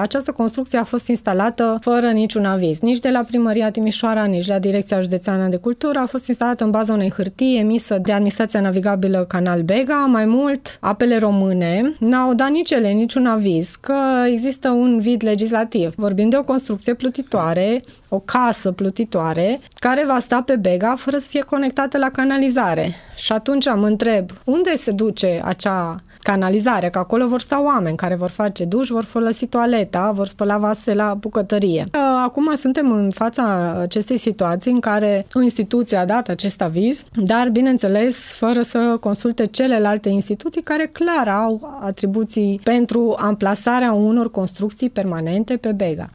această construcție a fost instalată fără niciun aviz, nici de la Primăria Timișoara, nici de la Direcția Județeană de Cultură. A fost instalată în baza unei hârtii emisă de Administrația Navigabilă Canal Bega. Mai mult, Apele Române n-au dat nici ele niciun aviz că există un vid legislativ. Vorbim de o construcție plutitoare, o casă plutitoare, care va sta pe Bega fără să fie conectată la canalizare. Și atunci mă întreb, unde se duce acea canalizare? Că acolo vor sta oameni care vor face duș, vor folosi toaleta, vor spăla vase la bucătărie. Acum suntem în fața acestei situații în care o instituție a dat acest aviz, dar, bineînțeles, fără să consulte celelalte instituții care clar au atribuții pentru amplasarea unor construcții permanente pe Bega.